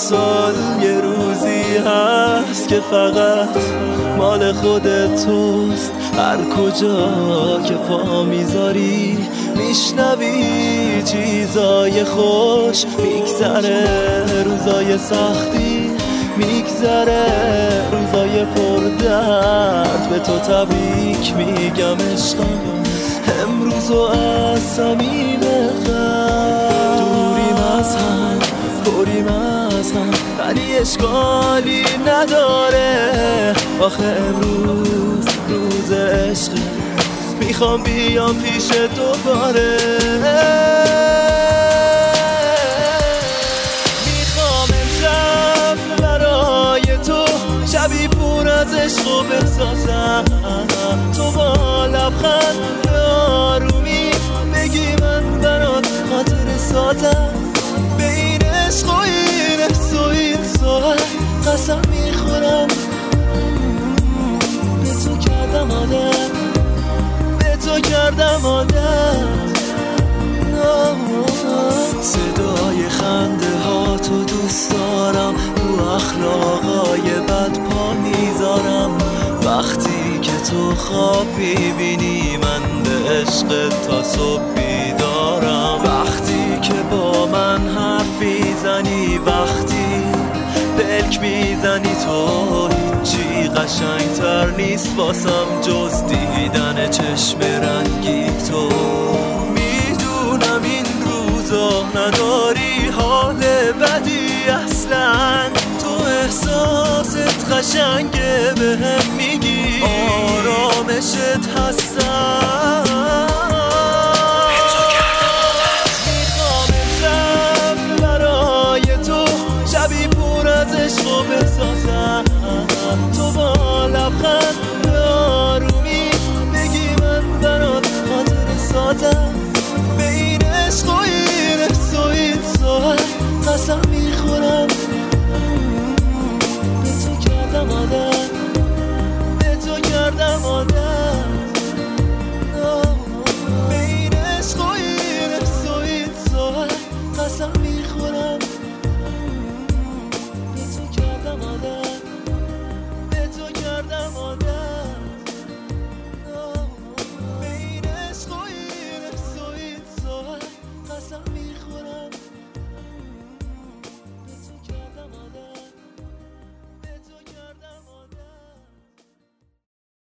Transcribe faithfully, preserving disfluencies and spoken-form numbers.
سال یه روزی هست که فقط مال خودت توست. هر کجا که پا میذاری میشنوی چیزای خوش. میگذره روزای سختی، میگذره روزای پردرد. به تو تبریک میگم عشقم، امروزو از صمیم قلب. دوریم از هم، پریم از هم، ولی اشکالی نداره. آخه امروز روز عشقه، میخوام بیام پیش دوباره. میخوام امشب برای تو شبی پر از عشق و بسازم. تو با لبخند آرومی بگی من برات خاطر سازم. به این عشق و این حس و این ساعت قسم میخورم به تو کردم عادت، به تو کردم عادت. صدای خنده ها تو دوست دارم، رو اخلاقای بد پا میذارم. وقتی که تو خواب میبینی من به عشق تا صبح بیدارم. وقتی که با من حرفی زنی، وقتی پلک میزنی تو، هیچی قشنگتر نیست واسم جز دیدن چشم رنگی تو. میدونم این روزا نداری حال بدی اصلا، تو احساست قشنگه بهم میگی آرامشت هستم. میخوام امشب برای تو شبی پر از عشق و بسازم. تو با لبخند آرومی بگی من برات خاطر سازم. به این عشق و این حس و این ساعت قسم میخورم